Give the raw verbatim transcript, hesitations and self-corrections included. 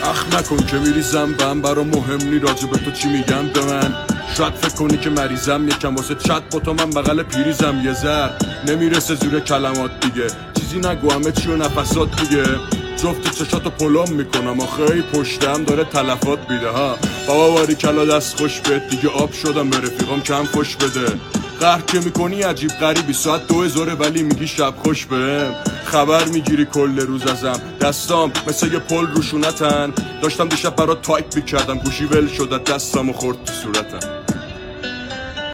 اخ نکن که میریزم بم برا مهم نی راجب تو چی میگن به من. شاید فکر کنی که مریضم یکم واسه چت با تو من بغل پیریزم یه ذر نمیرسه زور کلمات دیگه چیزی نگو همه چی و نفسات دیگه جفت چشاتو پلم میکنم آخه ای پشتم داره تلفات بیده ها بابا باری کلا دست خوش بهت دیگه آب شدم به رفیقام کم خوش بده قهر که میکنی عجیب غریبی ساعت دو هزاره ولی میگی شب خوش بهم خبر میگیری کل روز ازم دستام مثل یه پل روشونتن داشتم دیشب برات تایپ میکردم گوشی ول شده دستم و خورد تو صورتم